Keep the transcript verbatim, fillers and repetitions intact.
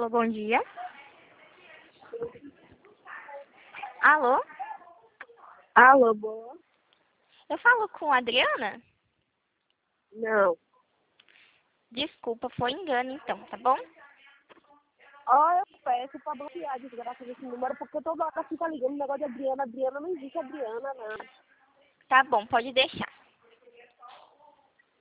Alô, bom dia. Alô? Alô, boa? Eu falo com a Adriana? Não. Desculpa, foi engano então, tá bom? Ó, eu peço pra bloquear, desgraça desse número, porque toda hora fica ligando o negócio de Adriana. Adriana não existe Adriana, não. Tá bom, pode deixar.